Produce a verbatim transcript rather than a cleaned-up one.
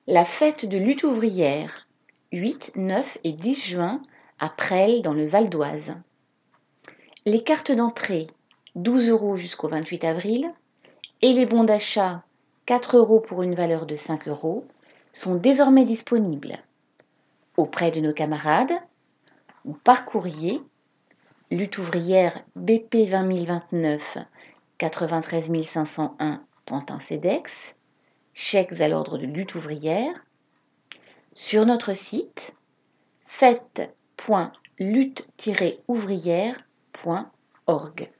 La fête de lutte ouvrière, huit, neuf et dix juin, à Presles dans le Val d'Oise. Les cartes d'entrée, douze euros jusqu'au vingt-huit avril, et les bons d'achat, quatre euros pour une valeur de cinq euros, sont désormais disponibles auprès de nos camarades ou par courrier, lutte ouvrière B P vingt mille vingt-neuf, quatre-vingt-treize mille cinq cent un, Pantin-Cedex, chèques à l'ordre de lutte ouvrière, sur notre site fête point lutte tiret ouvrière point org.